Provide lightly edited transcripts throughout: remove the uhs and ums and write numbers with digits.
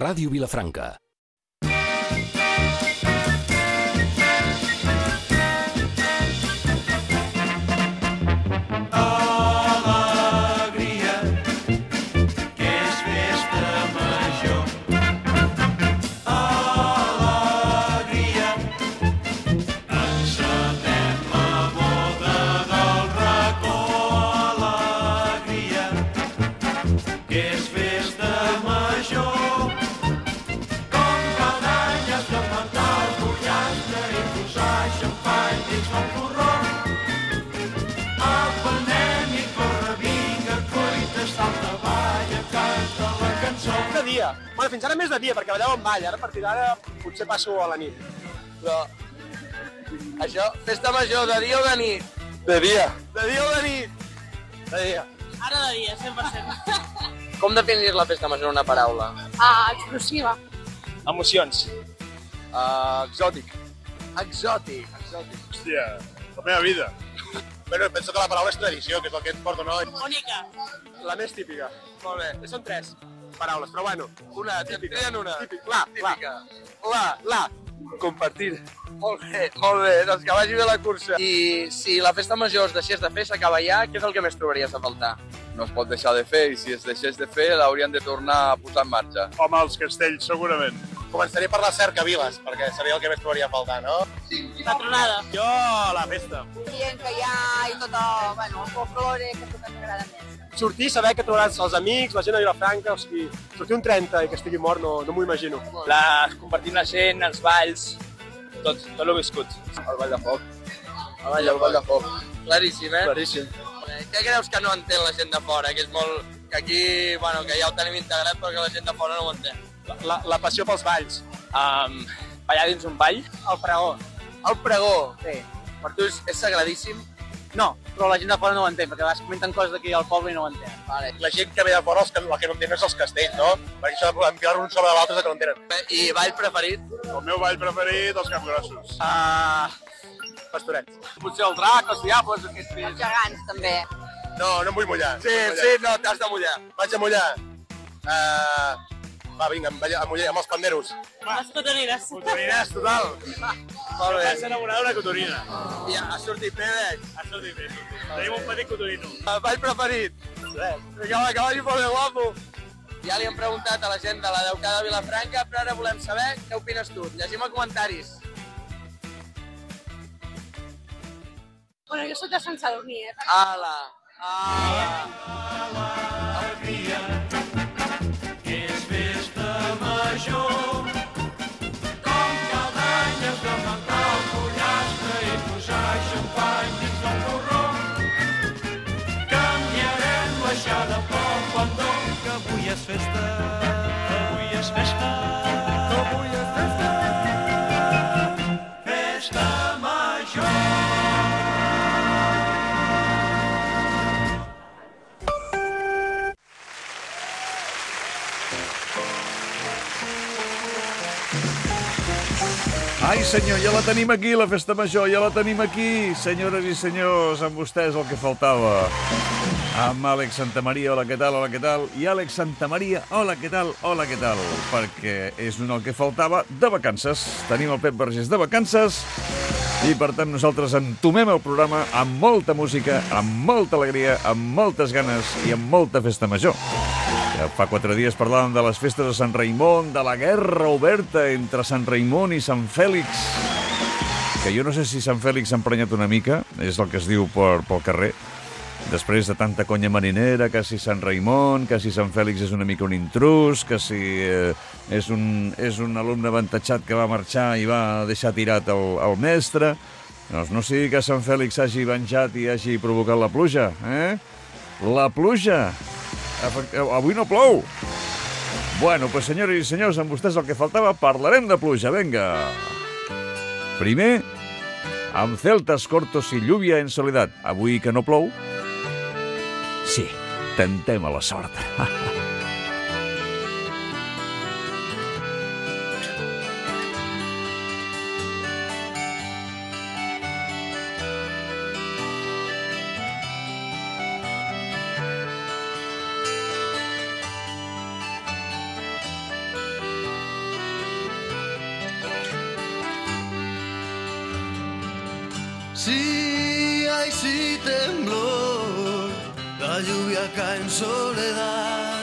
Ràdio Vilafranca. Bueno, fins ara més de dia, perquè ballàvem ball, ara a partir d'ara potser passo a la nit. Però, això, festa major, de dia o de nit? De dia. De dia o de nit? De dia. Ara de dia, 100%. Com definiries la festa major en una paraula? Explosiva. Emocions. Exòtic. Exòtic. Hòstia, la meva vida. Bueno, penso que la paraula és tradició, que és el que ens porta, no? Única. La més típica. Molt bé. Són 3 paraules, però bueno. Una, tenen una. Típic. La. La. Compartir. Molt bé. Doncs que vagi bé la cursa. I si la festa major es deixés de fer, s'acaba ja, què és el que més trobaries a faltar? No es pot deixar de fer i si es deixés de fer l'haurien de tornar a posar en marxa. Home, els castells, segurament. Començaré per les cercaviles, perquè seria el que més trobaria a faltar, no? La tronada. Jo, la festa. Dient que hi ha i tot el folklore, que tot ens agrada més. Sortir, saber que trobaràs els amics, la gent a Vilafranca, o sigui, sortir un 30 i que estigui mort no m'ho imagino. Compartir la gent, els balls, tot el viscut. El ball de foc. El ball de foc. Claríssim, eh? Claríssim. Què creus que no entén la gent de fora? Que és molt... Que aquí, bueno, que ja ho tenim integrat, però que la gent de fora no ho entén. La passió pels balls. Ballar dins un ball. El pregó. El pregó. Sí. Per tu és sagradíssim? No, però la gent de fora no ho entén, perquè a vegades comenten coses d'aquí al poble i no ho entén. Vale. La gent que ve de fora, el que no entén és els castells, no? Perquè això d'enfilar-lo un sobre de l'altre és el que no entenen. I ball preferit? El meu ball preferit, els capgrossos. Pastorets. Potser el drac, els diables, aquests Els gegants, també. No em vull mullar. Sí, no, t'has de mullar. Vaig a mullar. Va, vinga, a mullar amb els panderos. Les cotonines. Cotonines, total. Molt bé. Vaig enamorar d'una cotonina. Ja, ha sortit bé, veig. Ha sortit bé. Tenim un petit cotonino. El ball preferit? Vinga, va, que vagi molt bé, guapo. Ja li hem preguntat a la gent de la Deucada de Vilafranca, però ara volem saber què opines tu. Llegim els comentaris. Bueno, jo soc de Sant Sadurní, Ala. Alegria, que és festa major. Com cada any has de mentar el pollastre i posar xampany dins del porró. Canviarem l'aixada pel pendó, que avui és festa. Avui és festa. Avui és festa. Festa major. Ai, senyor, ja la tenim aquí, la festa major, ja la tenim aquí. Senyores i senyors, amb vostès el que faltava. Amb Àlex Santamaria, hola, què tal, hola, què tal? I Àlex Santamaria, hola, què tal, hola, què tal? Perquè és un el que faltava de vacances. Tenim el Pep Vergés de vacances i, per tant, nosaltres entomem el programa amb molta música, amb molta alegria, amb moltes ganes i amb molta festa major. Ja fa 4 dies parlàvem de les festes de Sant Raimon, de la guerra oberta entre Sant Raimon i Sant Fèlix, que jo no sé si Sant Fèlix s'ha emprenyat una mica, és el que es diu pel carrer, després de tanta conya marinera, que si Sant Raimon, que si Sant Fèlix és una mica un intrus, que si és un alumne avantatjat que va marxar i va deixar tirat el mestre. Doncs no sigui que Sant Fèlix s'hagi venjat i hagi provocat la pluja, eh? La pluja! Avui no plou. Bueno, pues senyores i senyors, amb vostès el que faltava, parlarem de pluja, venga. Primer, amb celtas cortos y lluvia en soledad. Avui que no plou? Sí, tentem a la sort. Sí, hay sí temblor, la lluvia cae en soledad.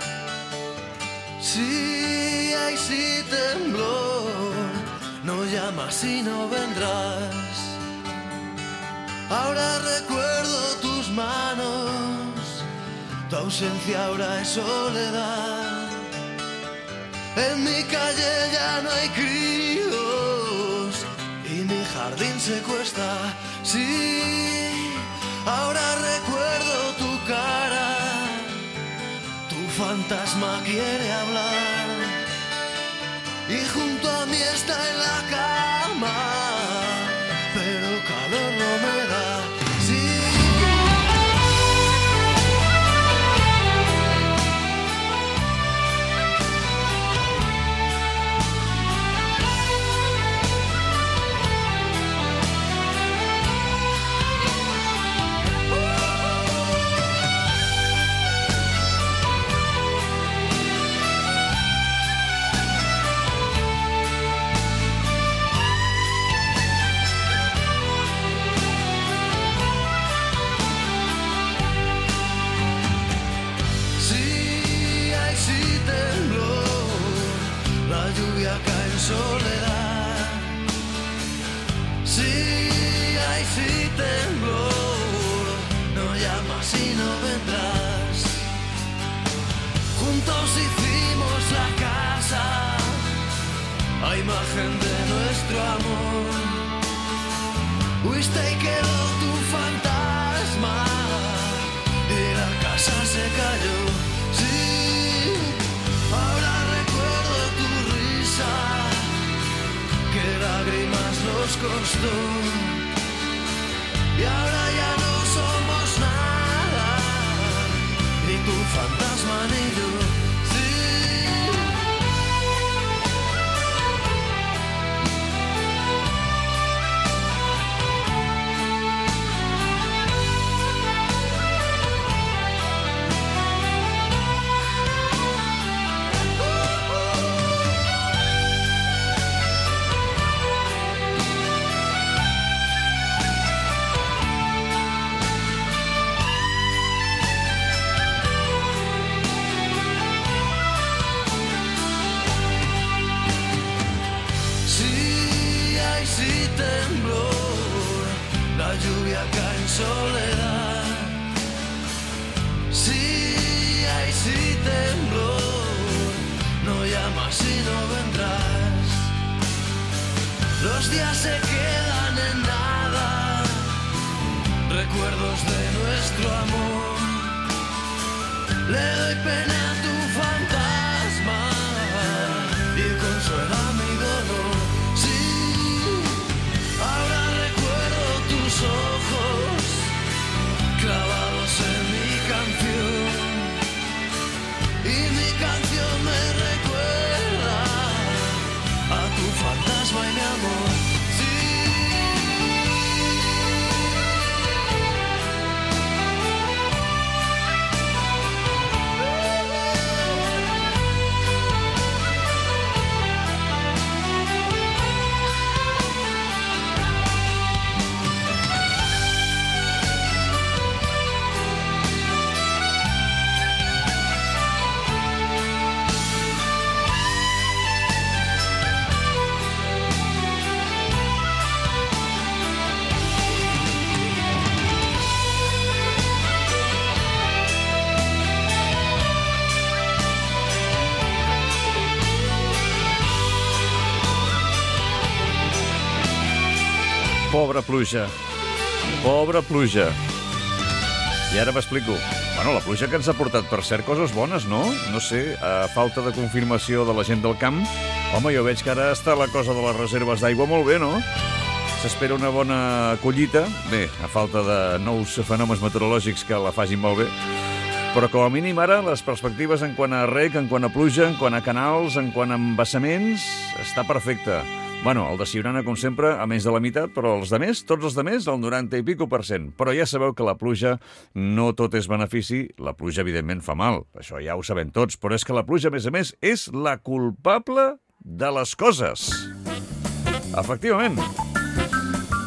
Sí, hay sí temblor, no llamas y no vendrás. Ahora recuerdo tus manos, tu ausencia ahora es soledad. En mi calle ya no hay críos y mi jardín se cuesta. Sí, ahora recuerdo tu cara, tu fantasma quiere hablar y junto a mí está en la cama, pero calor no me da. Sí. Soledad, sí, hay sí temblor, no llamas y no vendrás. Juntos hicimos la casa a imagen de nuestro amor. Huiste y quedó tu fantasma y la casa se cayó. Sí, ahora recuerdo tu risa, que lágrimas nos costó, y ahora ya no somos nada, ni tu fantasma ni yo. Soledad, sí, hay sí temblor, no llamas y no vendrás. Los días se quedan en nada, recuerdos de nuestro amor. Le doy pena a tu fantasma y consuela mi dolor. Sí, ahora recuerdo tus ojos clavados en mi canción, y mi canción me recuerda a tu fantasma y mi amor. Pobra pluja. Pobra pluja. I ara m'explico. Bueno, la pluja que ens ha portat, per cert, coses bones, no? No sé, a falta de confirmació de la gent del camp. Home, jo veig que ara està la cosa de les reserves d'aigua molt bé, no? S'espera una bona collita. Bé, a falta de nous fenòmens meteorològics que la facin molt bé. Però com a mínim ara les perspectives en quant a reg, en quant a pluja, en quant a canals, en quant a embassaments, està perfecte. Bueno, el de Siurana, com sempre, a menys de la meitat, però els demés, tots els demés, el 90 i pico %. Però ja sabeu que la pluja no tot és benefici. La pluja, evidentment, fa mal. Això ja ho sabem tots. Però és que la pluja, a més, és la culpable de les coses. Efectivament.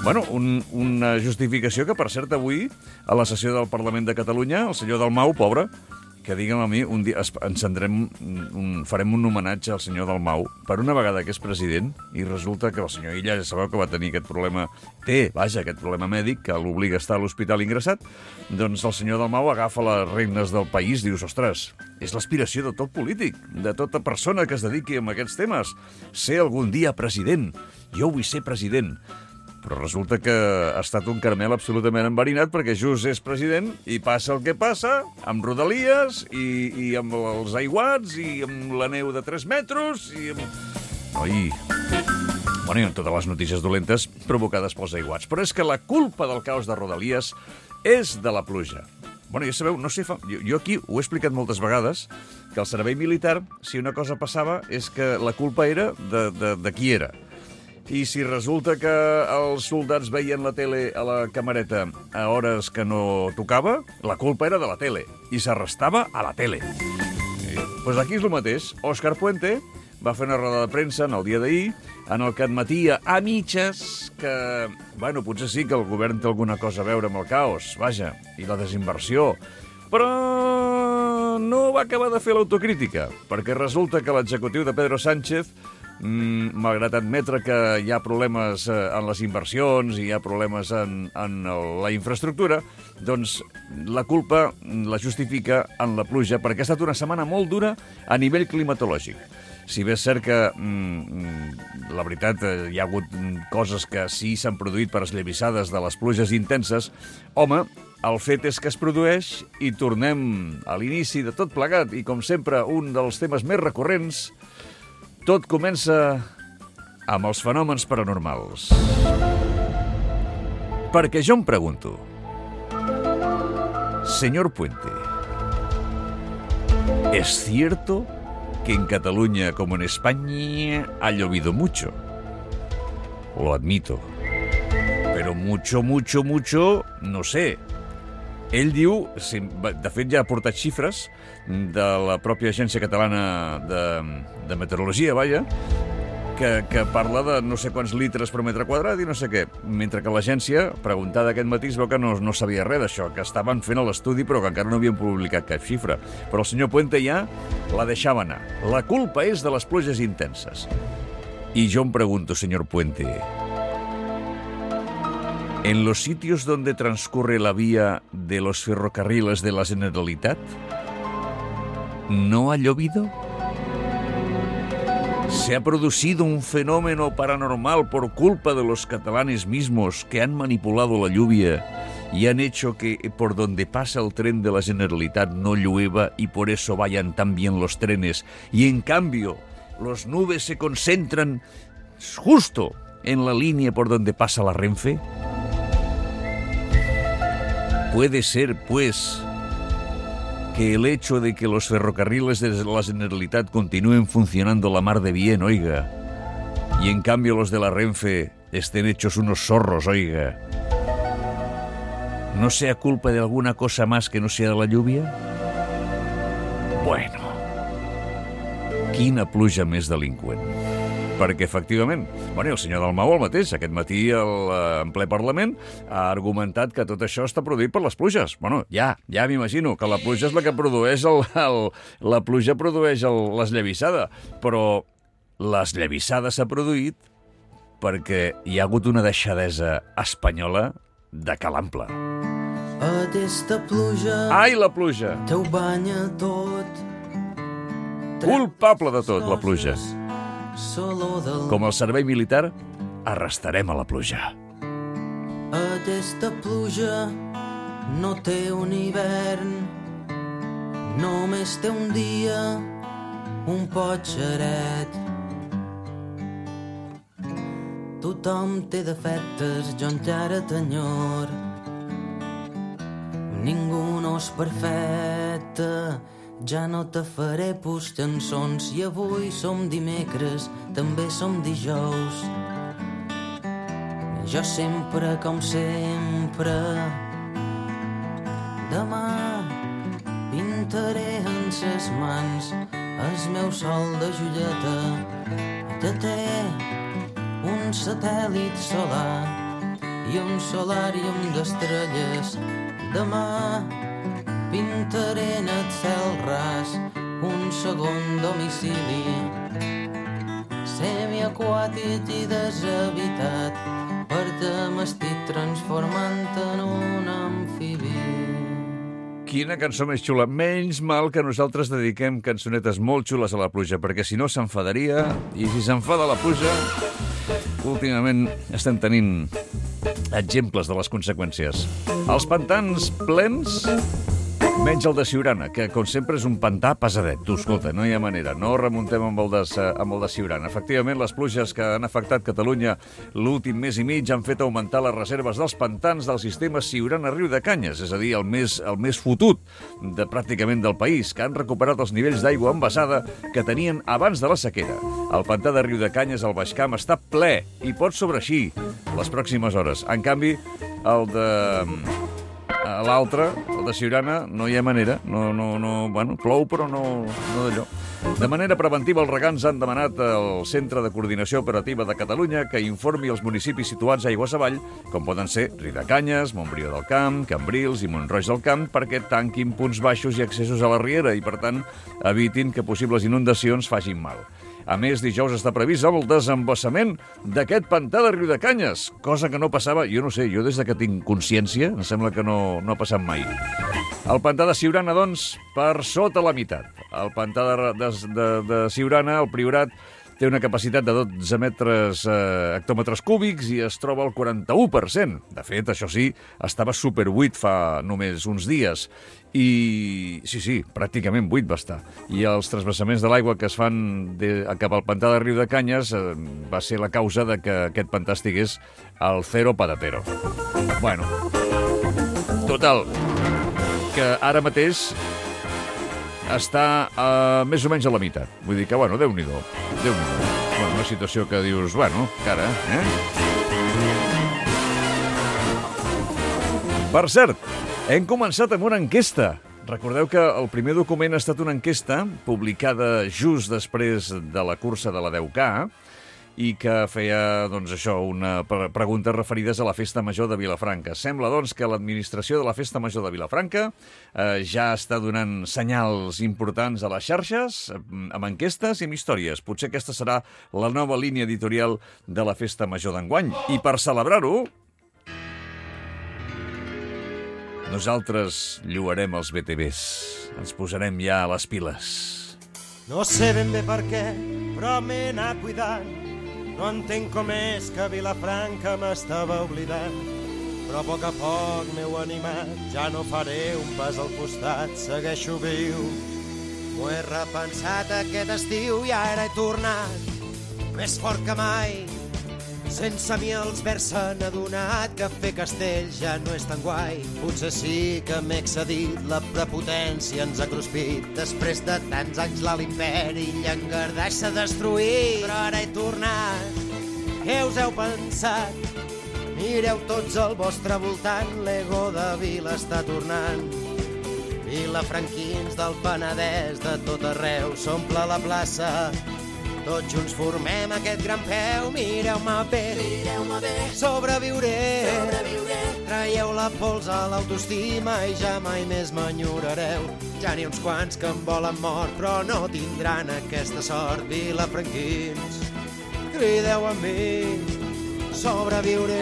Bueno, una justificació que, per cert, avui, a la sessió del Parlament de Catalunya, el senyor Dalmau, pobre, que digue'm a mi, un dia farem un homenatge al senyor Dalmau per una vegada que és president i resulta que el senyor Illa, ja sabeu que va tenir aquest problema, aquest problema mèdic que l'obliga a estar a l'hospital ingressat, doncs el senyor Dalmau agafa les regnes del país, dius, ostres, és l'aspiració de tot polític, de tota persona que es dediqui a aquests temes, ser algun dia president. Jo vull ser president. Però resulta que ha estat un caramel absolutament enverinat perquè just és president i passa el que passa, amb Rodalies i amb els aiguats i amb la neu de 3 metres i amb... Oi... Bueno, i amb totes les notícies dolentes provocades pels aiguats. Però és que la culpa del caos de Rodalies és de la pluja. Bueno, ja sabeu, no sé, jo aquí ho he explicat moltes vegades, que el servei militar, si una cosa passava, és que la culpa era de qui era. I si resulta que els soldats veien la tele a la camareta a hores que no tocava, la culpa era de la tele, i s'arrestava a la tele. Doncs aquí és el mateix. Òscar Puente va fer una roda de premsa en el dia d'ahir en el que admetia a mitges que, bueno, potser sí que el govern té alguna cosa a veure amb el caos, vaja, i la desinversió, però no va acabar de fer l'autocrítica, perquè resulta que l'executiu de Pedro Sánchez, malgrat admetre que hi ha problemes en les inversions i hi ha problemes en la infraestructura, doncs la culpa la justifica en la pluja, perquè ha estat una setmana molt dura a nivell climatològic. Si bé és cert que, la veritat, hi ha hagut coses que sí s'han produït per esllavissades de les pluges intenses, home, el fet és que es produeix i tornem a l'inici de tot plegat i, com sempre, un dels temes més recurrents. Tot comença amb els fenòmens paranormals. Perquè jo em pregunto, señor Puente, ¿es cierto que en Cataluña, como en España, ha llovido mucho? Lo admito. Pero mucho, no sé. Ell diu, de fet ja ha portat xifres de la pròpia Agència Catalana de Meteorologia, vaja, que parla de no sé quants litres per metre quadrat i no sé què, mentre que l'agència, preguntada aquest matí, es veu que no sabia res d'això, que estaven fent l'estudi però que encara no havien publicat cap xifra. Però el senyor Puente ja la deixava anar. La culpa és de les pluges intenses. I jo em pregunto, senyor Puente, ¿en los sitios donde transcurre la vía de los ferrocarriles de la Generalitat no ha llovido? ¿Se ha producido un fenómeno paranormal por culpa de los catalanes mismos que han manipulado la lluvia y han hecho que por donde pasa el tren de la Generalitat no llueva y por eso vayan tan bien los trenes y en cambio las nubes se concentran justo en la línea por donde pasa la Renfe? Puede ser, pues, que el hecho de que los ferrocarriles de la Generalitat continúen funcionando la mar de bien, oiga, y en cambio los de la Renfe estén hechos unos zorros, oiga, ¿no sea culpa de alguna cosa más que no sea de la lluvia? Bueno, quina pluja més delinqüent. Perquè, efectivament, el senyor Dalmau el mateix, aquest matí en ple Parlament ha argumentat que tot això està produït per les pluges. Ja m'imagino que la pluja és la que produeix la pluja produeix l'esllavissada, però l'esllavissada s'ha produït perquè hi ha hagut una deixadesa espanyola de calample. Aquesta pluja... Ai, la pluja! Teu banya tot. Culpable de tot, la pluja. Com el servei militar, arrestarem a la pluja. Aquesta pluja no té un hivern, només té un dia, un potxeret. Tothom té defectes, jo encara t'enyor. Ningú no és perfecte, ja no te faré cançons i avui som dimecres, també som dijous. Jo sempre, com sempre, demà pintaré en ses mans el meu sol de joieta que té un satèl·lit solar i un solàrium d'estrelles. Demà pintaré en el cel ras un segon domicili semiaquàtic i deshabitat perquè m'estic transformant en un amfibi. Quina cançó més xula. Menys mal que nosaltres dediquem cançonetes molt xules a la pluja, perquè si no s'enfadaria, i si s'enfada la pluja, últimament estem tenint exemples de les conseqüències. Els pantans plens, menys el de Siurana, que com sempre és un pantà pesadet. Tu, escolta, no hi ha manera, no remuntem amb el de Siurana. Efectivament, les pluges que han afectat Catalunya l'últim mes i mig han fet augmentar les reserves dels pantans del sistema Siurana-Riudecanyes, és a dir, el més fotut pràcticament del país, que han recuperat els nivells d'aigua embassada que tenien abans de la sequera. El pantà de Riudecanyes al Baix Camp està ple i pot sobreeixir les pròximes hores. En canvi, el de l'altre, el de Siurana, no hi ha manera. Bueno, plou, però no d'allò. De manera preventiva, els regants han demanat al Centre de Coordinació Operativa de Catalunya que informi els municipis situats aigües avall, com poden ser Riudecanyes, Montbrió del Camp, Cambrils i Mont-roig del Camp, perquè tanquin punts baixos i accessos a la riera i, per tant, evitin que possibles inundacions facin mal. A més, dijous està previst el desembassament d'aquest pantà de Riudecanyes, cosa que no passava, jo no sé, jo des que tinc consciència, em sembla que no ha passat mai. El pantà de Siurana, doncs, per sota la meitat. El pantà de Siurana, el Priorat, té una capacitat de 12 hectòmetres cúbics i es troba al 41%. De fet, això sí, estava superbuit fa només uns dies. I sí, pràcticament buit va estar. I els transvassaments de l'aigua que es fan cap al pantà de Riudecanyes va ser la causa de que aquest pantà estigués al zero patatero. Bueno, total, que ara mateix està més o menys a la meitat. Vull dir que, bueno, Déu-n'hi-do. Bueno, una situació que dius, bueno, cara, Per cert, hem començat amb una enquesta. Recordeu que el primer document ha estat una enquesta publicada just després de la cursa de la 10K i que feia, doncs, això, una preguntes referides a la Festa Major de Vilafranca. Sembla, doncs, que l'administració de la Festa Major de Vilafranca ja està donant senyals importants a les xarxes, amb enquestes i amb històries. Potser aquesta serà la nova línia editorial de la Festa Major d'enguany. I per celebrar-ho, nosaltres lloarem els BTVs. Ens posarem ja a les piles. No sé ben bé per què, però m'he anat cuidant. No entenc com és que Vilafranca m'estava oblidant. Però a poc m'heu animat, ja no faré un pas al costat, segueixo viu. M'ho he repensat aquest estiu i ara he tornat, més fort que mai. Sense mi els verds s'han adonat que fer castells ja no és tan guai. Potser sí que m'he excedit, la prepotència ens ha cruspit. Després de tants anys l'imperi llangardaix s'ha destruït. Però ara he tornat, què us heu pensat? Mireu tots al vostre voltant, l'ego de Vila està tornant. Vilafranquins del Penedès, de tot arreu s'omple la plaça. Tots junts formem aquest gran peu, mireu-me bé, sobreviuré. Traieu la pols a l'autoestima i ja mai més m'enyorareu. Ja n'hi ha uns quants que em volen mort, però no tindran aquesta sort. Vilafranquins, crideu amb mi, sobreviuré.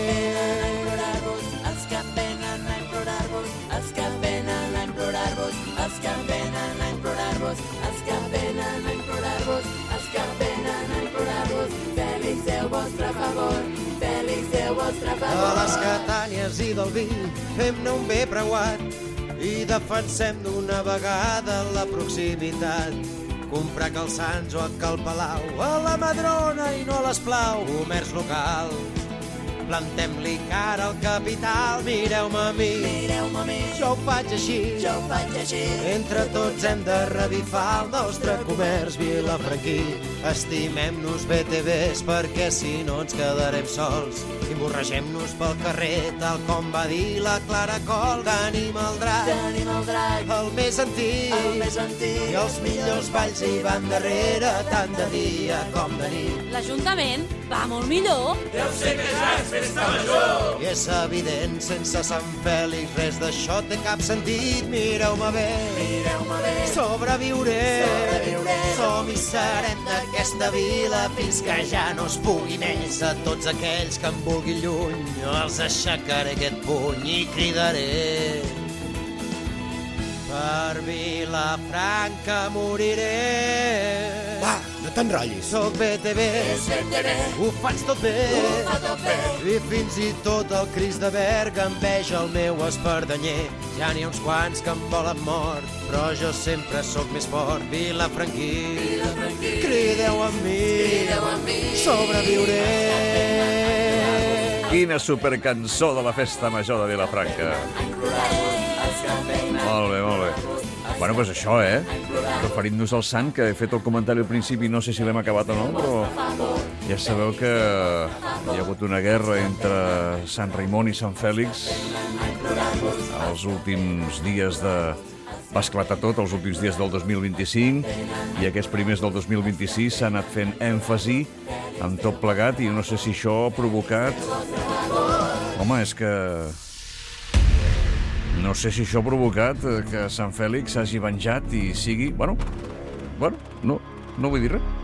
Els que venen a implorar-vos, els que venen a implorar-vos, els que venen a implorar-vos, els que venen a implorar-vos, els que venen a implorar-vos. Fèlix, Déu vostre favor, Fèlix, Déu vostre favor. A les Catànies i del vi fem-ne un bé preuat i defensem d'una vegada la proximitat. Comprar calçants o a Cal Palau, a la Madrona i no a l'Esplau. Comerç local, plantem-li cara al capital. Mireu-me a mi, jo ho faig així, Entre tots hem de revifar el nostre comerç vilafranquí. Estimem-nos BTVs perquè si no ens quedarem sols. I borregem-nos pel carrer tal com va dir la Clara Col. Tenim el drac, el més antic, i els millors balls hi van darrere, tant de dia com de nit. L'Ajuntament Va molt millor. Deu ser que ja és festa major. I és evident, sense Sant Fèlix res d'això té cap sentit. Mireu-me bé, sobreviuré. Som i serem d'aquesta vila fins que ja no es pugui més. A tots aquells que em vulguin lluny els aixecaré aquest puny i cridaré. Per Vilafranca moriré. Va, no t'enrotllis. Soc BTV, ho faig tot bé. I fins i tot el Cris de Berga enveja el meu espardanyer. Ja n'hi ha uns quants que em volen mort, però jo sempre sóc més fort. Vilafranquí, crideu amb mi, sobreviuré. Quina supercançó de la festa major de Vilafranca. Molt bé, molt bé. Bueno, doncs això, referint-nos al sant, que he fet el comentari al principi, no sé si l'hem acabat o no, però ja sabeu que hi ha hagut una guerra entre Sant Raimon i Sant Fèlix els últims dies de... Va esclatar tot els últims dies del 2025 i aquests primers del 2026 s'ha anat fent èmfasi en tot plegat i no sé si això ha provocat... Home, és que... No sé si això ha provocat que Sant Fèlix s'hagi venjat i sigui... Bueno, no vull dir res.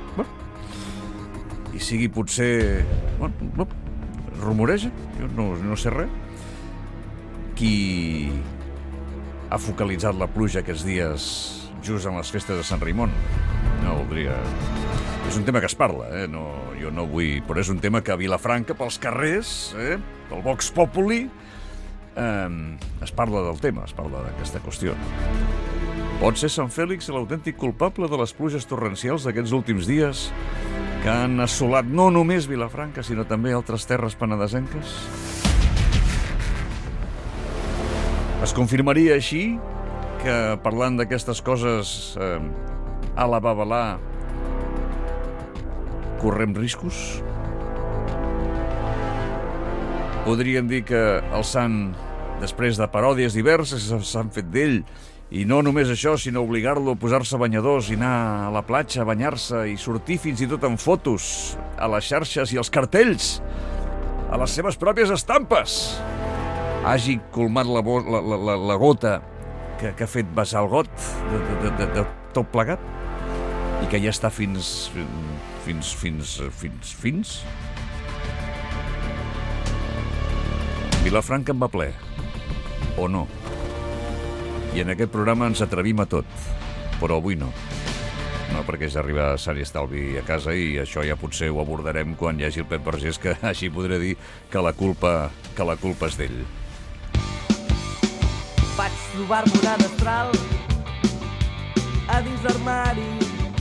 I sigui potser... Bueno, rumoreja, jo no sé res. Qui ha focalitzat la pluja aquests dies just en les festes de Sant Raimon? No voldria... És un tema que es parla, jo no vull... Però és un tema que a Vilafranca, pels carrers, pel Vox Populi... es parla del tema, es parla d'aquesta qüestió. Pot ser Sant Fèlix l'autèntic culpable de les pluges torrencials d'aquests últims dies que han assolat no només Vilafranca, sinó també altres terres penedesenques? Es confirmaria així que, parlant d'aquestes coses a la babalà, correm riscos? Podríem dir que el sant, després de paròdies diverses que s'han fet d'ell, i no només això, sinó obligar-lo a posar-se banyadors i anar a la platja a banyar-se i sortir fins i tot en fotos a les xarxes i als cartells, a les seves pròpies estampes, hagi colmat la gota que ha fet vessar el got de tot plegat i que ja està fins... Vilafranca en va ple, o no? I en aquest programa ens atrevim a tot, però avui no. No, perquè ja arriba Sant i Estalvi a casa i això ja potser ho abordarem quan hi hagi el Pep Vergés, que així podré dir que la culpa és d'ell. Vaig trobar-me una destral a dins l'armari.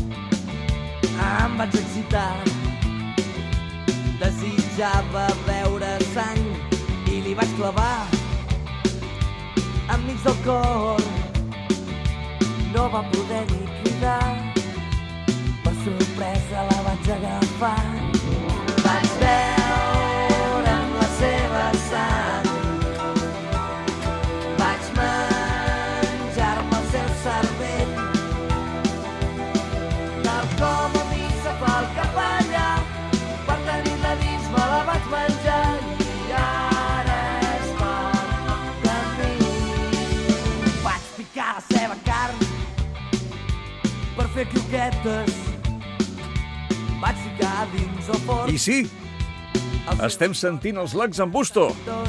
Em vaig excitar. Desitjava veure sang i li vaig clavar enmig del cor. No va poder ni cridar, per sorpresa la vaig agafar. Vaig veure amb la seva sang, vaig menjar-me el seu cervell, tal com a mi se fa el capellà, per tenir-la dins me la vaig menjar. Fer croquetes, vaig ficar dins el forn. I sí, estem sentint els Lacs en Busto,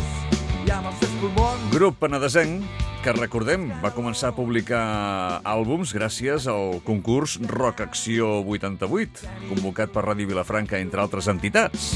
grup penedesenc que, recordem, va començar a publicar àlbums gràcies al concurs Rock Acció 88, convocat per Ràdio Vilafranca, entre altres entitats.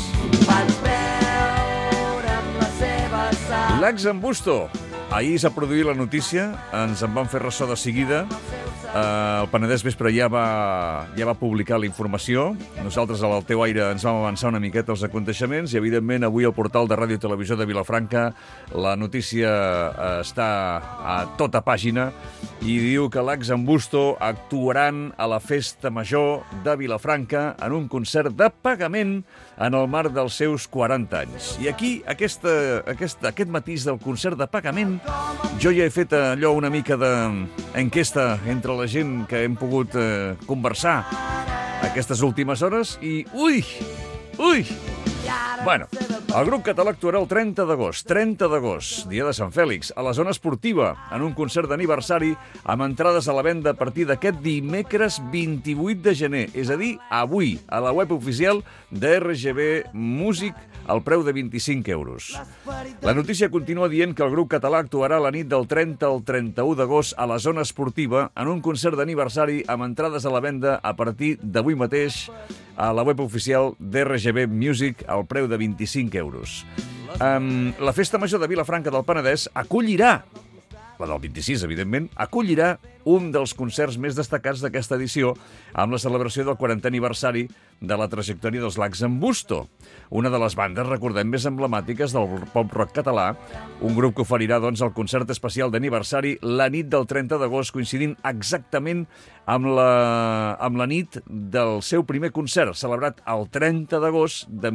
Lacs en Busto. Ahir s'ha produït la notícia, ens en van fer ressò de seguida. El Penedès Vespre ja va publicar la informació. Nosaltres a l'Al teu aire ens vam avançar una miqueta els aconteixements i, evidentment, avui al portal de Ràdio i Televisió de Vilafranca la notícia està a tota pàgina i diu que Lacs en Busto actuaran a la Festa Major de Vilafranca en un concert de pagament en el marc dels seus 40 anys. I aquí, aquest matís del concert de pagament, jo ja he fet allò una mica d'enquesta entre la gent que hem pogut conversar aquestes últimes hores i, ui, Ui! Bueno, el grup català actuarà el 30 d'agost, dia de Sant Fèlix, a la zona esportiva, en un concert d'aniversari amb entrades a la venda a partir d'aquest dimecres 28 de gener, és a dir, avui, a la web oficial de RGB Music, al preu de 25 euros. La notícia continua dient que el grup català actuarà la nit del 30 al 31 d'agost a la zona esportiva en un concert d'aniversari amb entrades a la venda a partir d'avui mateix a la web oficial d'RGB Music al preu de 25 euros. La Festa Major de Vilafranca del Penedès acollirà, la del 26, evidentment, acollirà un dels concerts més destacats d'aquesta edició amb la celebració del 40è aniversari de la trajectòria dels Lacs en Busto, una de les bandes, recordem, més emblemàtiques del pop-rock català, un grup que oferirà, doncs, el concert especial d'aniversari la nit del 30 d'agost, coincidint exactament amb la nit del seu primer concert, celebrat el 30 d'agost de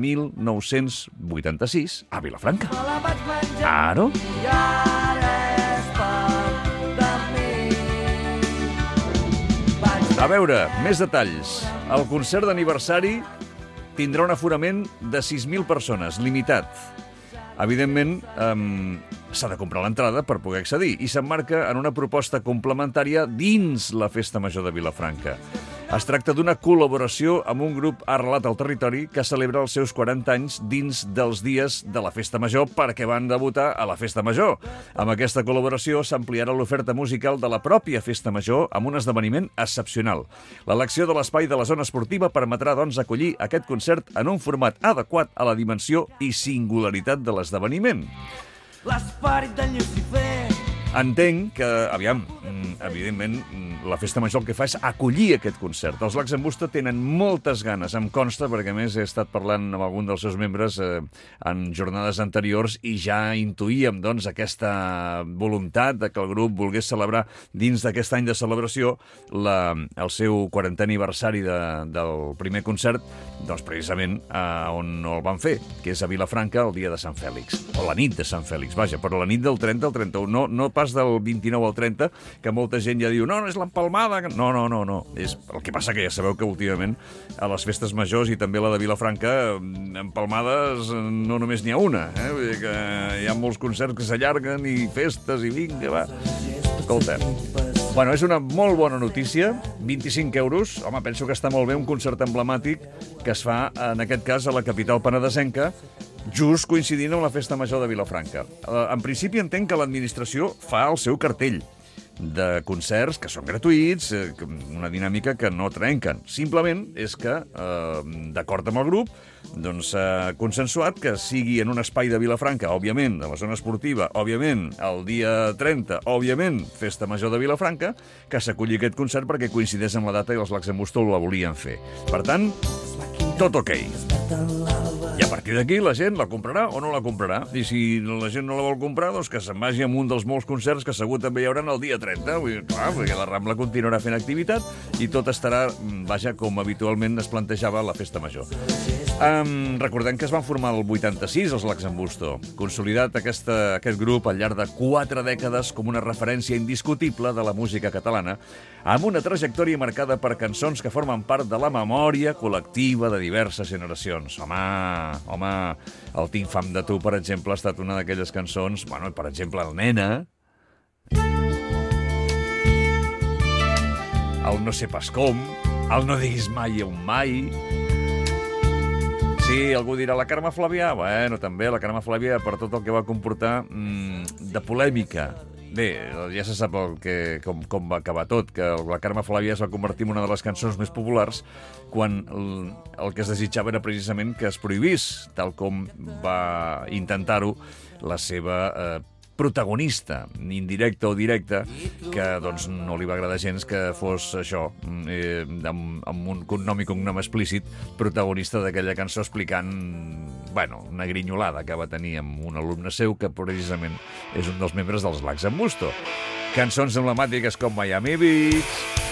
1986 a Vilafranca. Claro. A veure, més detalls. El concert d'aniversari tindrà un aforament de 6.000 persones, limitat. Evidentment, s'ha de comprar l'entrada per poder accedir i s'emmarca en una proposta complementària dins la Festa Major de Vilafranca. Es tracta d'una col·laboració amb un grup arrelat al territori que celebra els seus 40 anys dins dels dies de la Festa Major perquè van debutar a la Festa Major. Amb aquesta col·laboració s'ampliarà l'oferta musical de la pròpia Festa Major amb un esdeveniment excepcional. L'elecció de l'espai de la zona esportiva permetrà, doncs, acollir aquest concert en un format adequat a la dimensió i singularitat de l'esdeveniment. L'esperit de Llucifer. Entenc que, aviam, evidentment, la Festa Major el que fa és acollir aquest concert. Els Lacs en Busto tenen moltes ganes, em consta, perquè a més he estat parlant amb algun dels seus membres en jornades anteriors i ja intuïem, doncs, aquesta voluntat de que el grup volgués celebrar dins d'aquest any de celebració el seu 40è aniversari del primer concert, doncs precisament on el van fer, que és a Vilafranca el dia de Sant Fèlix, o la nit de Sant Fèlix, vaja, però la nit del 30 al 31, no pas del 29 al 30, que molta gent ja diu, no, és l'empalmada. No. És el que passa que ja sabeu que últimament a les festes majors i també la de Vilafranca, empalmades no només n'hi ha una, vull dir que hi ha molts concerts que s'allarguen i festes i vinga, va. Escolta, bueno, és una molt bona notícia, 25 euros, home, penso que està molt bé un concert emblemàtic que es fa, en aquest cas, a la capital penedesenca, just coincidint amb la Festa Major de Vilafranca. En principi entenc que l'administració fa el seu cartell de concerts que són gratuïts, una dinàmica que no trenquen. Simplement és que, d'acord amb el grup, doncs s'ha consensuat que sigui en un espai de Vilafranca, òbviament, de la zona esportiva, òbviament, el dia 30, òbviament, Festa Major de Vilafranca, que s'acolli aquest concert perquè coincideix amb la data i els Lacs en Busto la volien fer. Per tant, tot ok. I a partir d'aquí la gent la comprarà o no la comprarà. I si la gent no la vol comprar, doncs que se'n vagi amb un dels molts concerts que segur també hi haurà el dia 30. Vull dir, clar, perquè la Rambla continuarà fent activitat i tot estarà, vaja, com habitualment es plantejava a la Festa Major. Recordem que es van formar el 86 els Lacs en Busto, consolidat aquest grup al llarg de 4 dècades com una referència indiscutible de la música catalana, amb una trajectòria marcada per cançons que formen part de la memòria col·lectiva de diverses generacions. Home, el Tinc fam de tu, per exemple, ha estat una d'aquelles cançons, bueno, per exemple, el Nena, el No sé pas com, el No diguis mai un mai. Sí, algú dirà, la Carme Flavià? Bueno, també la Carme Flavià, per tot el que va comportar de polèmica. Bé, ja se sap com va acabar tot, que la Carme Flavià es va convertir en una de les cançons més populars quan el que es desitjava era precisament que es prohibís, tal com va intentar-ho la seva protagonista, indirecta o directa, que doncs no li va agradar gens que fos això, amb un cognom i cognom explícit, protagonista d'aquella cançó explicant, bueno, una grinyolada que va tenir amb un alumne seu que precisament és un dels membres dels Lacs en Busto. Cançons emblemàtiques com Miami Beach,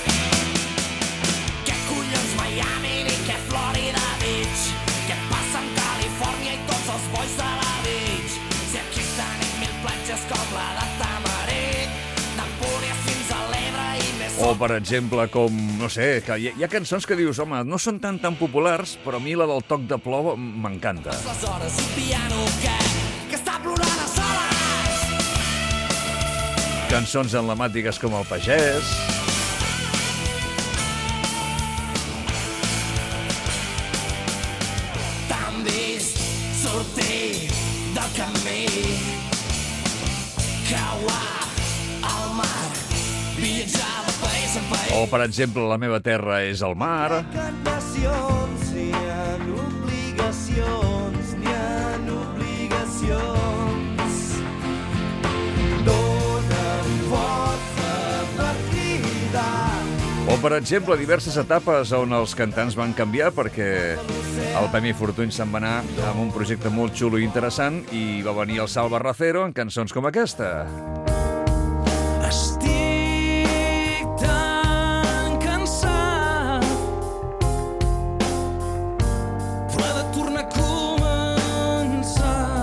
Què collons Miami ni què Florida Beach? Què passa amb Califòrnia i tots els bois de la beach? Si aquí tenim 1000 platges com la de Tamarit, d'Empúries fins a l'Ebre i més... o per exemple, com, no sé, que hi ha cançons que dius, home, no són tan populars, però a mi la del toc de plor m'encanta. Les hores, un piano que està plorant a soles. Cançons emblemàtiques com El Pagès. T'han vist sortir del camí, creuar el mar, viatjar de país en país. O, per exemple, La meva terra és el mar. Nacions, n'hi ha obligacions, n'hi ha obligacions. Dóna'm força per cridar. O, per exemple, diverses etapes on els cantants van canviar perquè el Pemi Fortuny se'n va anar amb un projecte molt xulo i interessant i va venir el Salva Racero en cançons com aquesta. Estic tan cansat, però he de tornar a començar.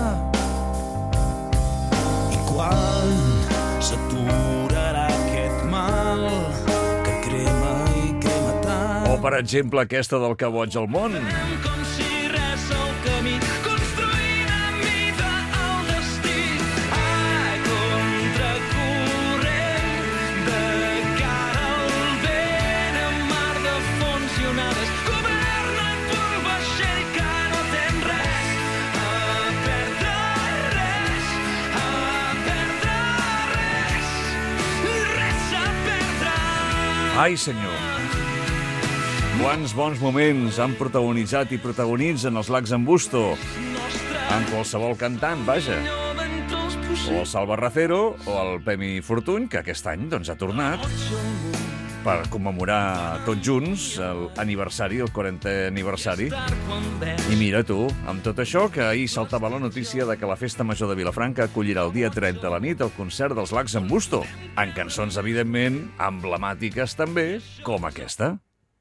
I quan s'aturarà aquest mal que crema i crema tant? O, per exemple, aquesta del Que boig el món. Com si res al camí, construint a mida el destí. A contracorrent, de cara al vent, en mar de fons i onades, governant un vaixell que no ten res a perdre, res a perdre, res a perdre. Ai, senyor. Quants bons moments han protagonitzat i protagonitzen els Lacs en Busto. Amb qualsevol cantant, vaja. O el Salva Racero o el Pemi Fortuny, que aquest any doncs, ha tornat per commemorar tots junts l'aniversari, el 40è aniversari. I mira tu, amb tot això, que ahir saltava la notícia de que la Festa Major de Vilafranca acollirà el dia 30 a la nit el concert dels Lacs en Busto, en cançons, evidentment, emblemàtiques també, com aquesta.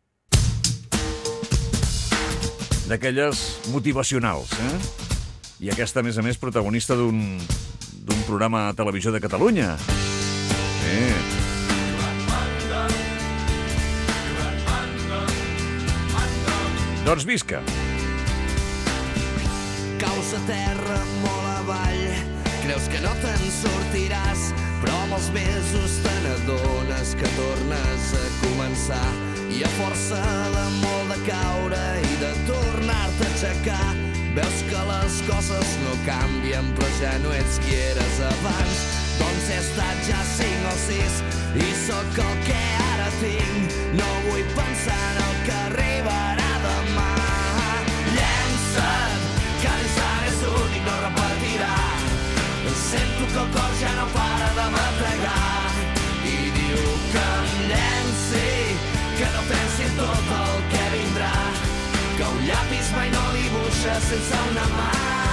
D'aquelles motivacionals, I aquesta, a més, protagonista d'un programa a Televisió de Catalunya. Doncs visca. Caus a terra molt avall, creus que no te'n sortiràs, però amb els mesos te n'adones que tornes a començar. I a força de molt de caure i de tornar-te a aixecar, veus que les coses no canvien, però ja no ets qui eres abans. Doncs he estat ja 5 o 6 i sóc el que ara tinc. No vull pensar en el que arribarà demà. Llença't, que l'instant és únic, no repetirà. Sento que el cor ja no para de bategar i diu que em llenci, que no pensi en tot el que vindrà, que un llapis mai no dibuixa sense una mà.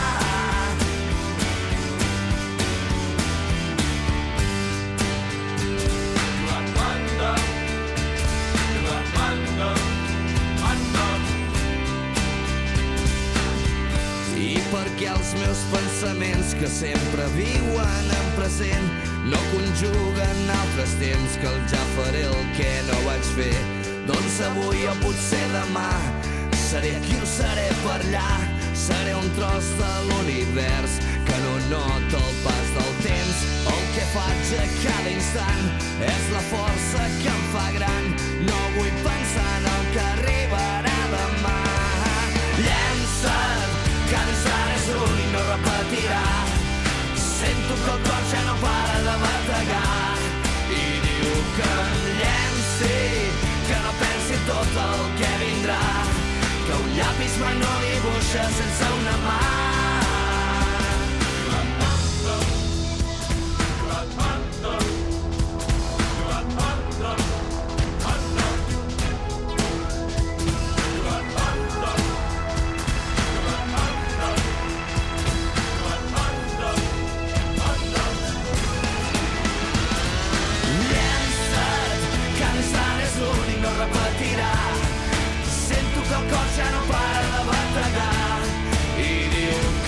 I perquè els meus pensaments, que sempre viuen en present, no conjuguen altres temps, que el ja faré el que no vaig fer. Doncs avui o potser demà seré aquí o seré per allà. Seré un tros de l'univers que no nota el pas del temps. El que faig a cada instant és la força que em fa gran. No vull pensar en el que arribarà demà. Llença't, que l'instant és únic, no repetirà. Sento que el cor ja no para de bategar i diu que em llenci, que no pensi tot el que vindrà, que un llapis mai no dibuixa sense una mà. Sento que el cor ja no para de bategar i diu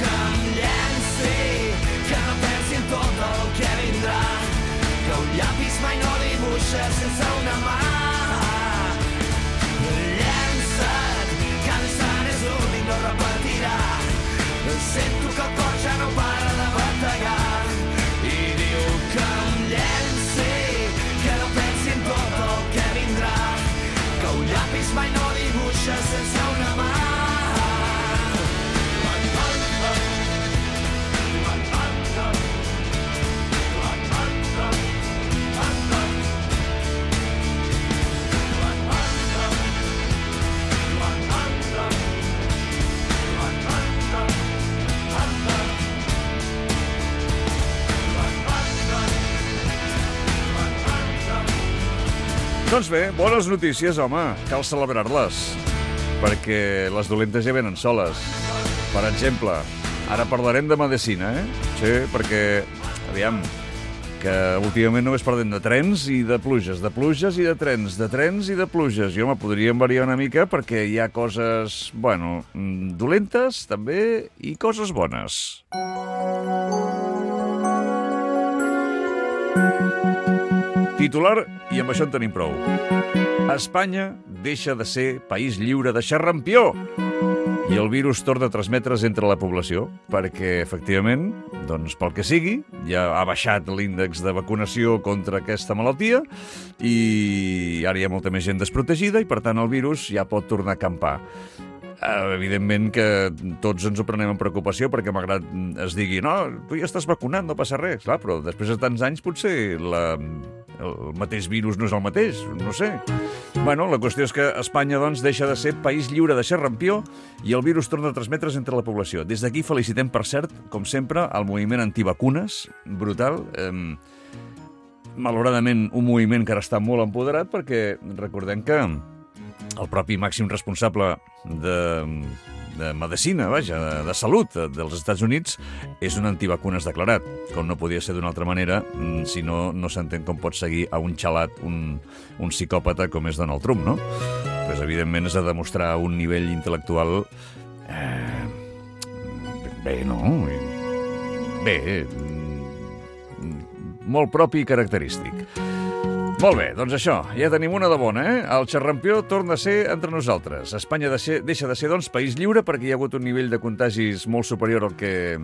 dibuixa sense una mà. Llença't, que l'instant és l'únic, no repetirà. Sento que el cor ja no para de bategar i diu que em llenci, que no pensi en tot el que vindrà, que un llapis mai no dibuixa sense una mà. Doncs bé, bones notícies, home, cal celebrar-les, perquè les dolentes ja venen soles. Per exemple, ara parlarem de medicina, Sí, perquè, aviam, que últimament només parlem de trens i de pluges i de trens i de pluges. I, home, podríem variar una mica perquè hi ha coses, bueno, dolentes, també, i coses bones. Titular, i amb això en tenim prou. Espanya deixa de ser país lliure de xarrampió i el virus torna a transmetre's entre la població perquè, efectivament, doncs pel que sigui, ja ha baixat l'índex de vacunació contra aquesta malaltia i ara hi ha molta més gent desprotegida i, per tant, el virus ja pot tornar a campar. Evidentment que tots ens ho prenem amb preocupació perquè malgrat es digui no, tu ja estàs vacunat, no passa res. Clar, però després de tants anys potser el mateix virus no és el mateix, no sé. Bueno, la qüestió és que Espanya, doncs, deixa de ser país lliure de xarrampió i el virus torna a transmetre's entre la població. Des d'aquí felicitem, per cert, com sempre, el moviment antivacunes, brutal. Malauradament, un moviment que ara està molt empoderat perquè recordem que el propi màxim responsable de medicina, de salut dels Estats Units, és un antivacunes declarat, com no podia ser d'una altra manera, si no s'entén com pot seguir a un xalat, un psicòpata com és Donald Trump, no? Pues, evidentment, és de demostrar un nivell intel·lectual bé, no? Bé, molt propi i característic. Molt bé, doncs això, ja tenim una de bona, El xarrampió torna a ser entre nosaltres. Espanya deixa de ser, doncs, país lliure perquè hi ha hagut un nivell de contagis molt superior al que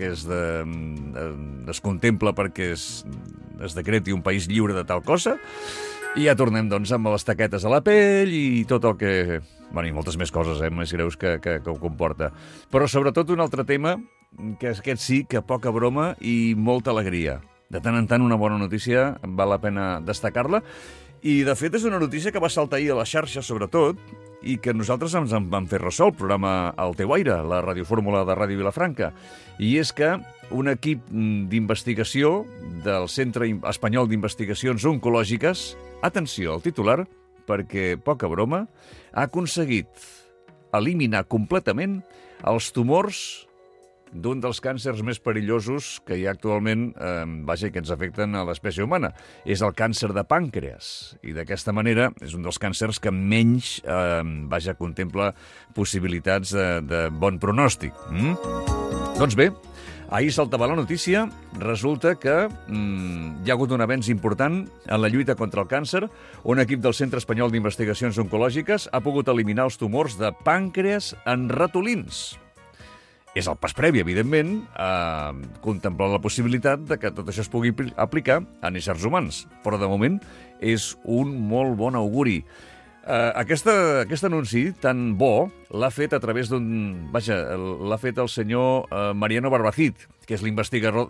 es contempla perquè es decreti un país lliure de tal cosa. I ja tornem, doncs, amb les taquetes a la pell i tot el que... Bueno, i moltes més coses, més greus que ho comporta. Però, sobretot, un altre tema, que aquest sí, que poca broma i molta alegria. De tant en tant una bona notícia, val la pena destacar-la. I, de fet, és una notícia que va saltar ahir a la xarxa, sobretot, i que nosaltres ens en vam fer ressò, el programa El teu aire, la radiofórmula de Ràdio Vilafranca. I és que un equip d'investigació del Centre Espanyol d'Investigacions Oncològiques, atenció al titular, perquè, poca broma, ha aconseguit eliminar completament els tumors d'un dels càncers més perillosos que hi ha actualment, que ens afecten a l'espècie humana. És el càncer de pàncreas. I d'aquesta manera és un dels càncers que menys, contempla possibilitats de bon pronòstic. Doncs bé, ahir saltava la notícia, resulta que hi ha hagut un avenç important en la lluita contra el càncer. Un equip del Centre Espanyol d'Investigacions Oncològiques ha pogut eliminar els tumors de pàncreas en ratolins. És el pas previ, evidentment, a contemplar la possibilitat de que tot això es pugui aplicar en éssers humans. Però, de moment, és un molt bon auguri. Aquest anunci tan bo l'ha fet a través l'ha fet el senyor Mariano Barbacid, que és l'investigador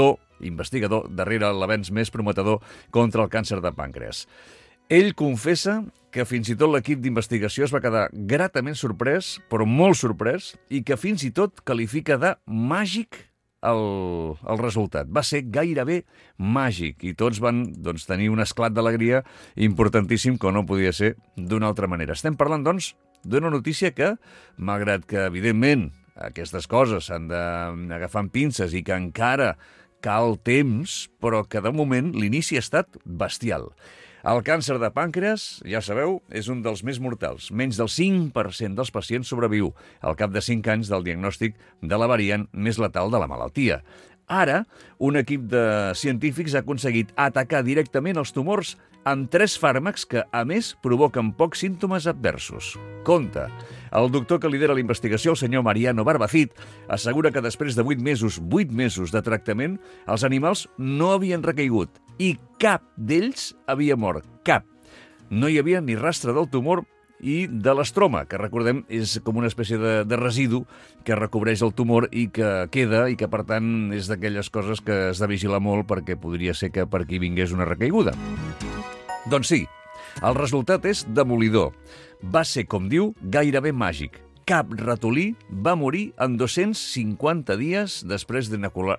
darrere l'avenç més prometedor contra el càncer de pàncreas. Ell confessa que fins i tot l'equip d'investigació es va quedar gratament sorprès, però molt sorprès, i que fins i tot qualifica de màgic el resultat. Va ser gairebé màgic i tots van tenir un esclat d'alegria importantíssim que no podia ser d'una altra manera. Estem parlant, doncs, d'una notícia que, malgrat que, evidentment, aquestes coses s'han d'agafar amb pinces i que encara cal temps, però que, de moment, l'inici ha estat bestial. El càncer de pàncreas, ja sabeu, és un dels més mortals. Menys del 5% dels pacients sobreviu al cap de 5 anys del diagnòstic de la variant més letal de la malaltia. Ara, un equip de científics ha aconseguit atacar directament els tumors amb 3 fàrmacs que, a més, provoquen pocs símptomes adversos. Compte! El doctor que lidera la investigació, el senyor Mariano Barbacid, assegura que després de 8 mesos de tractament, els animals no havien recaigut i cap d'ells havia mort. Cap! No hi havia ni rastre del tumor i de l'estroma, que recordem és com una espècie de residu que recobreix el tumor i que queda i que, per tant, és d'aquelles coses que has de vigilar molt perquè podria ser que per aquí vingués una recaiguda. Doncs sí, el resultat és demolidor. Va ser, com diu, gairebé màgic. Cap ratolí va morir en 250 dies després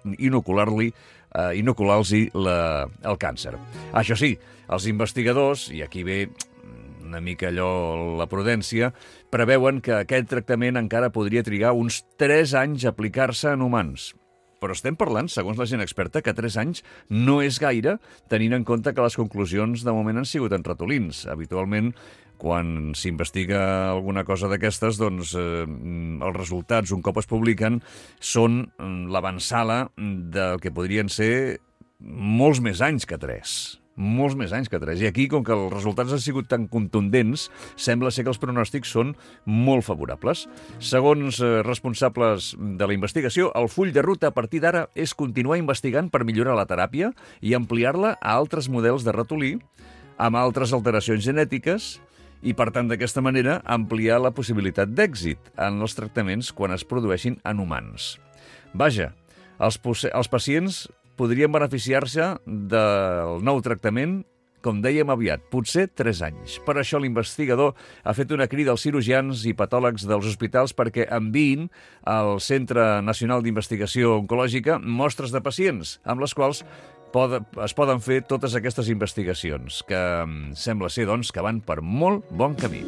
d'inocular-los el càncer. Això sí, els investigadors, i aquí ve una mica allò, la prudència, preveuen que aquest tractament encara podria trigar uns 3 anys a aplicar-se en humans. Però estem parlant, segons la gent experta, que 3 anys no és gaire, tenint en compte que les conclusions de moment han sigut en ratolins. Habitualment, quan s'investiga alguna cosa d'aquestes, doncs els resultats, un cop es publiquen, són l'avançala del que podrien ser molts més anys que 3. Molts més anys que 3. I aquí, com que els resultats han sigut tan contundents, sembla ser que els pronòstics són molt favorables. Segons responsables de la investigació, el full de ruta a partir d'ara és continuar investigant per millorar la teràpia i ampliar-la a altres models de ratolí amb altres alteracions genètiques i, per tant, d'aquesta manera, ampliar la possibilitat d'èxit en els tractaments quan es produeixin en humans. Vaja, els pacients podrien beneficiar-se del nou tractament, com dèiem aviat, potser 3 anys. Per això l'investigador ha fet una crida als cirurgians i patòlegs dels hospitals perquè enviïn al Centre Nacional d'Investigació Oncològica mostres de pacients, amb les quals es poden fer totes aquestes investigacions, que sembla ser, doncs, que van per molt bon camí.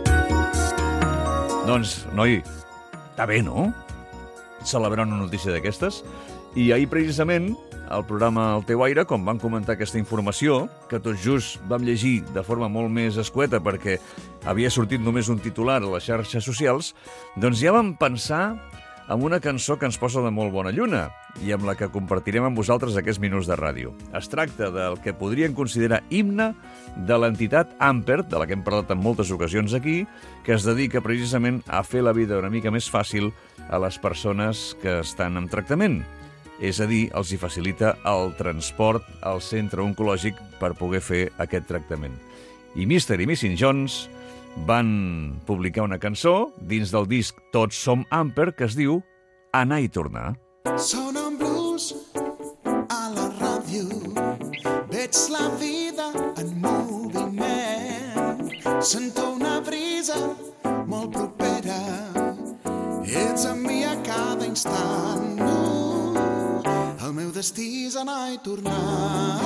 Doncs, noi, està bé, no? Celebrar una notícia d'aquestes. I ahir, precisament, al programa El teu aire, com van comentar aquesta informació, que tot just vam llegir de forma molt més escueta perquè havia sortit només un titular a les xarxes socials, doncs ja vam pensar en una cançó que ens posa de molt bona lluna i amb la que compartirem amb vosaltres aquests minuts de ràdio. Es tracta del que podrien considerar himne de l'entitat Amper, de la que hem parlat en moltes ocasions aquí, que es dedica precisament a fer la vida una mica més fàcil a les persones que estan en tractament. És a dir, els hi facilita el transport al centre oncològic per poder fer aquest tractament. I Mr. i Mrs. Jones van publicar una cançó dins del disc Tots som Amper que es diu Anar i tornar. Sona un blues a la ràdio, veig la vida en moviment, sento una brisa molt propera, ets amb mi a cada instant, el meu destí és anar i tornar.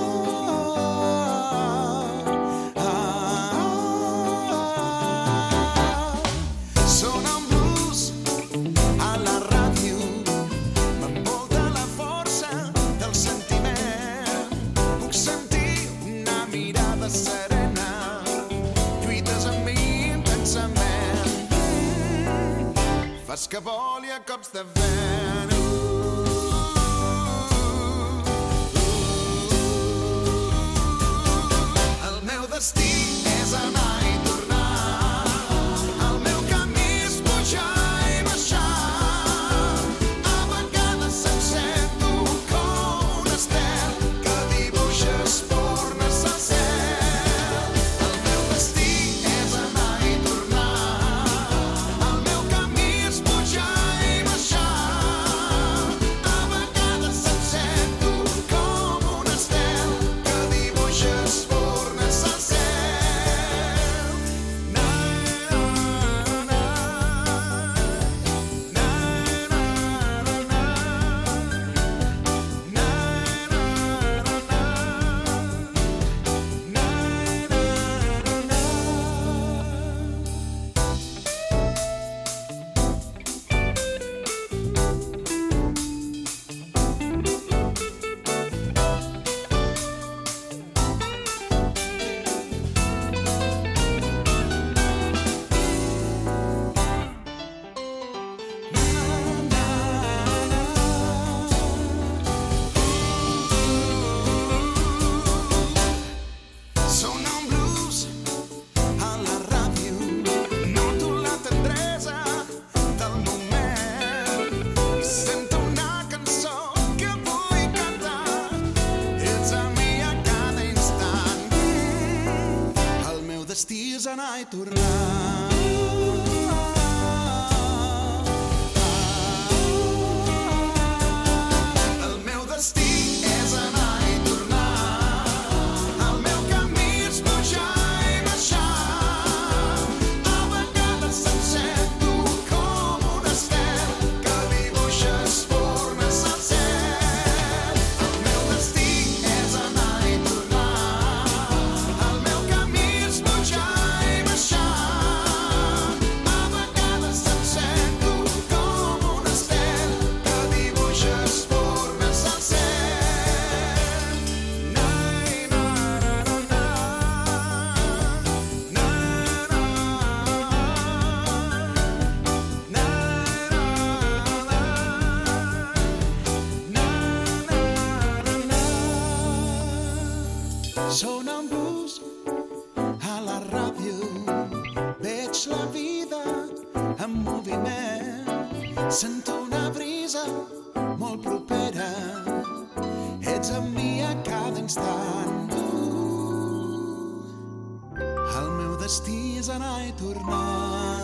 Sona un blues a la ràdio, m'envolta la força del sentiment, puc sentir una mirada serena, lluites amb mi intensament, fas que voli a cops de vent. El meu destí és anar i tornar, el meu camí és pujar i baixar, a vegades em sento com un estel que dibuixa espurnes al cel. El meu destí és anar i tornar, el meu camí és pujar i baixar, a vegades em sento com un estel que dibuixa espurnes al cel. és anar i tornar. El meu destí és anar i tornar. El meu camí és pujar i baixar. A vegades em sento com un estel que dibuixa formes al cel. El meu destí és anar i tornar. El meu camí és pujar i baixar. A vegades em sento com un estel que dibuixa formes al cel. Nai, na, na, na, na. Na, na, na, Sona un blues a la ràdio, veig la vida en moviment, sento una brisa molt propera, ets amb mi a cada instant. El meu destí és anar i tornar.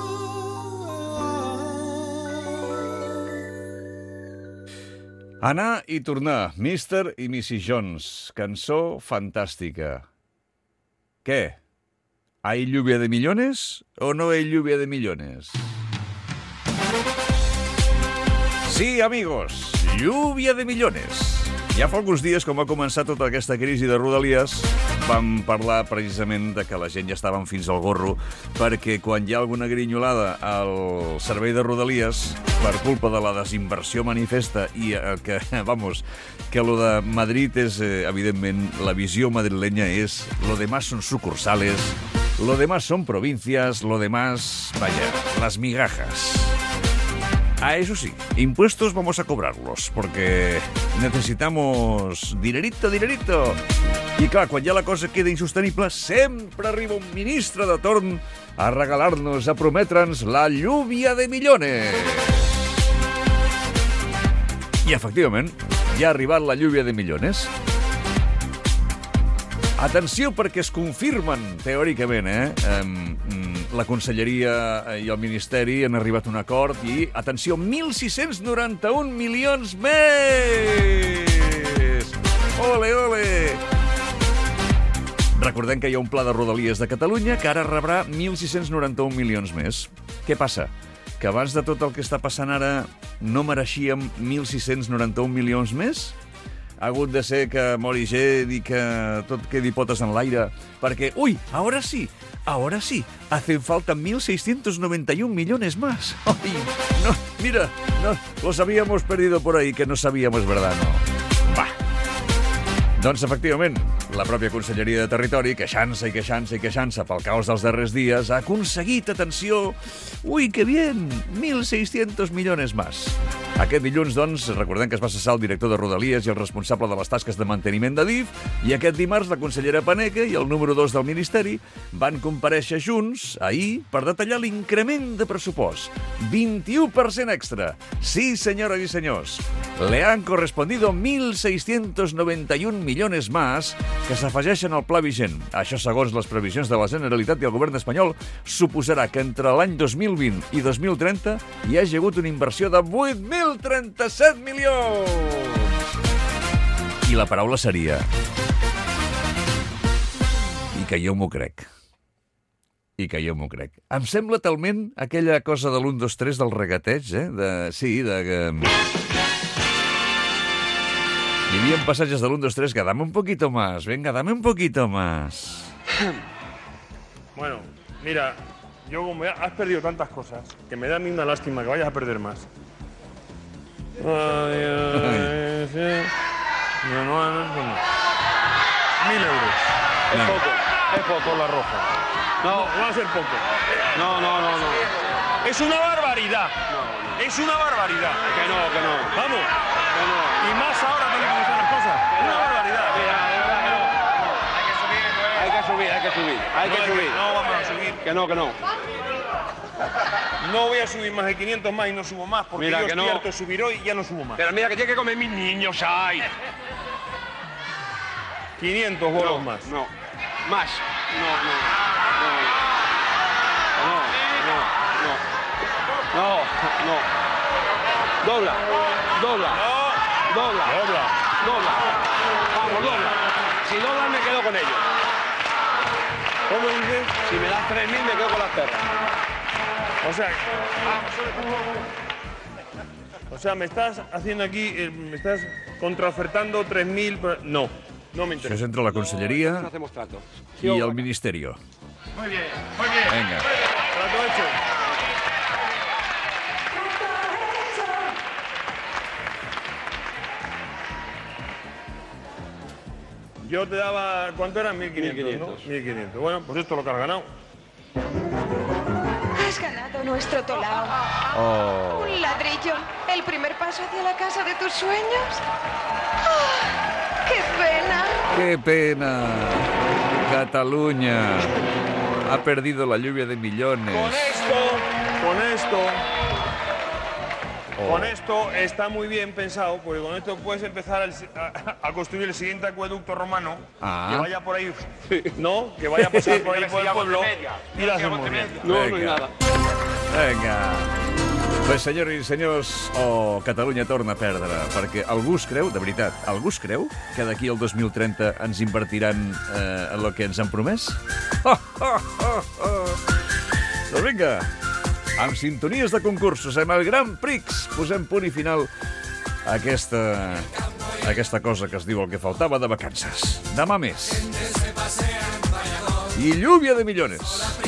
Anar i tornar, Mr. i Mrs. Jones. Cançó fantàstica. Què? ¿Hay lluvia de millones o no hay lluvia de millones? Sí, amigos, lluvia de millones. Ja fa alguns dies, com va començar tota aquesta crisi de Rodalies, vam parlar precisament de que la gent ja estaven fins al gorro, perquè quan hi ha alguna grinyolada al servei de Rodalies, per culpa de la desinversió manifesta i que, vamos, que lo de Madrid és, evidentment, la visió madrilenya és lo demás son sucursales, lo demás son provincias, lo demás, vaya, las migajas. Ah, eso sí, impuestos vamos a cobrarlos, porque necesitamos dinerito, dinerito. I clar, quan ja la cosa queda insostenible, sempre arriba un ministre de torn a regalar-nos, a prometre'ns la lluvia de millones. I, efectivament, ja ha arribat la lluvia de millones. Atenció, perquè es confirmen, teòricament, la Conselleria i el Ministeri han arribat a un acord i, atenció, 1.691 milions més! Ole, ole! Recordem que hi ha un pla de Rodalies de Catalunya que ara rebrà 1.691 milions més. Què passa? Que abans de tot el que està passant ara no mereixíem 1.691 milions més? Ha hagut de ser que mori gent i que tot quedi potes en l'aire, perquè, uy, ahora sí, hacen falta 1.691 millones más. Ay, no, mira, no, los habíamos perdido por ahí, que no sabíamos, ¿verdad? No. Va. Doncs, efectivament, la pròpia Conselleria de Territori, queixant-se i queixant-se i queixant-se pel caos dels darrers dies, ha aconseguit, atenció, ui, que bien, 1.600 millones más. Aquest dilluns, doncs, recordem que es va cessar el director de Rodalies i el responsable de les tasques de manteniment de DIF, i aquest dimarts la consellera Paneque i el número 2 del Ministeri van comparèixer junts ahir per detallar l'increment de pressupost. 21% extra. Sí, senyores i senyors. Le han correspondido 1.691 millones más que s'afegeixen al pla vigent. Això, segons les previsions de la Generalitat i el govern espanyol, suposarà que entre l'any 2020 i 2030 hi hagi hagut una inversió de 8.037 milions! I la paraula seria... I que jo m'ho crec. Em sembla talment aquella cosa de l'1, 2, 3 del regateig, Sí, de... Hi havia passatges de l'1, 2, 3 que dame un poquito más, venga, dame un poquito más. Bueno, mira, yo como ya has perdido tantas cosas que me da a mí una lástima que vayas a perder más. Ay. No, 1.000 euros. Es poco la roja. No, va a ser poco. No. Es una barbaridad. Es una barbaridad. Que no. Vamos. Que no. Y más ahora que le son las cosas. Una barbaridad. Hay que subir. No vamos a subir. Que no. No voy a subir más de 500 más y no subo más, porque mira, yo estoy harto de subir hoy y ya no subo más. Pero mira que tiene que comer mis niños, ay. 500 bolos más. No, más. No. Dobla. Vamos, dobla. Si doblan me quedo con ellos. ¿Cómo dices? Si me das 3.000 me quedo con las perras. O sea, me estás haciendo aquí, me estás contraofertando 3.000... No me interesa. Això és entre la Conselleria Hacemos trato. i el Ministerio. Muy bien. Venga. Trato hecho. Yo te daba... ¿Cuánto eran? 1.500, ¿no? 1.500. Bueno, pues esto es lo que has ganado. Has ganado nuestro tolao. Oh. Un ladrillo. El primer paso hacia la casa de tus sueños. ¡Ah! ¡Qué pena! ¡Qué pena! Cataluña ha perdido la lluvia de millones. Con esto está muy bien pensado, porque con esto puedes empezar a construir el siguiente acueducto romano que vaya por ahí, ¿no? Que vaya a pasar por ahí por el pueblo y lo hacemos bien. No hay nada. Vinga. Pues, senyores i senyors, Catalunya torna a perdre, perquè algú es creu, de veritat, algú es creu que d'aquí al 2030 ens invertiran en el que ens han promès? Doncs vinga, amb sintonies de concursos, amb el Grand Prix, posem punt i final a aquesta cosa que es diu el que faltava de vacances. Demà més. I lluvia de millones.